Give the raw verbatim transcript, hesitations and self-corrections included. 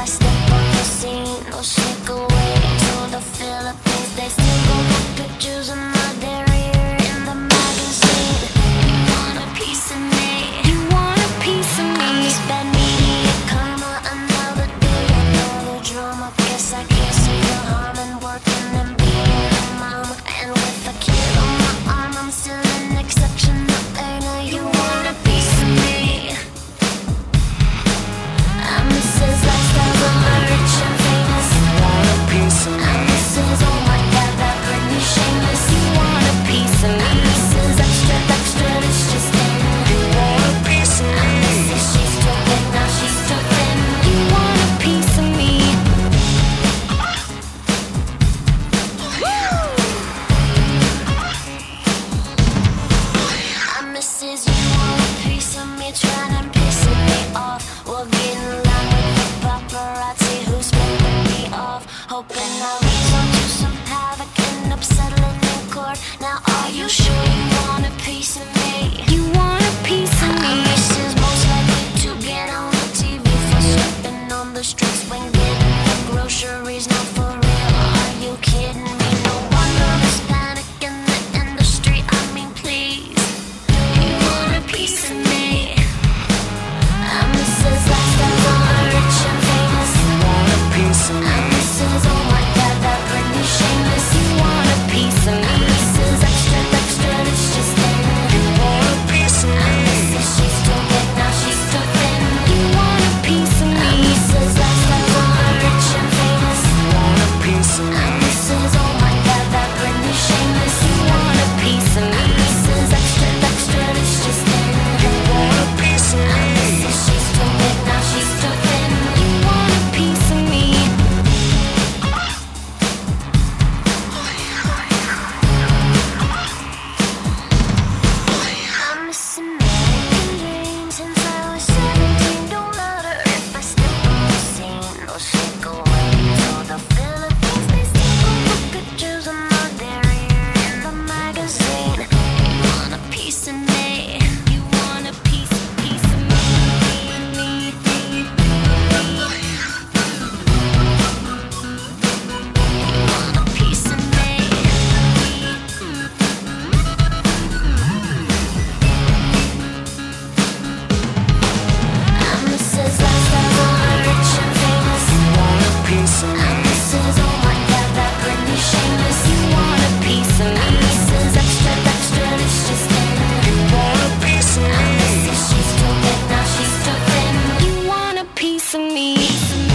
I step on the scene, no shake away to the Philippines. They still go put pictures of my derriere in the magazine. You want a piece of me? You want a piece of me? I'm this bad media karma, another day, another drama. Guess I can't see the harm in working and being a mom. And with a kid on my arm, I'm still an exceptional earner. You want a piece of me? I'm Missus Lifestyles, I'm rich and famous. You want a piece of me? I'm Missus Oh my God, that Britney shameless. You want a piece of me? Missus Extra, extra, it's just in. You want a piece of I'm me? Missus She's too big, now she's too thin. You want a piece of me? I'm Missus You want a piece of me? Trying and pissing me off. We'll get in line with the paparazzi who's flipping me off. Hoping I'll resort to some havoc, end up settling in court. Now are you sure you want a piece of me? You want a piece of me? I'm Missus Most likely to get on the T V for slipping on the streets when getting the groceries. Not for real, are you kidding me? No wonder there's panic in the industry. I mean, please, you want a piece of me? I'm Missus Lifestyles, I'm rich and famous. You want a piece of me? I'm Missus Oh my God, that Britney shameless. You want a piece of me? Missus Extra, extra, it's just in. You want a piece of I'm me? Missus She's too big, now she's too thin. You want a piece of me? I'm Missus Lifestyles, I'm rich and famous. You want a piece of me? I'm Missus Oh my God, that Britney shameless. You want a piece of me? Missus Extra, extra, it's just in. You want a piece of I'm me? Missus She's too big, now she's too thin. You want a piece of me? I'm Miss American Dream since I was seventeen. Don't matter if I step on the scene or shake away to the Philippines. They still go put pictures of my derriere in the magazine. You want a piece of me? You want a piece, piece of me? You want a piece of me? I'm Missus Lifestyles, I'm rich and famous. You want a piece of me? I'm Missus Oh my God, that Britney shameless. You want a piece of me? Missus Extra, extra, it's just in. You want a piece of I'm me? Missus She's too big, now she's too thin. You want a piece of me?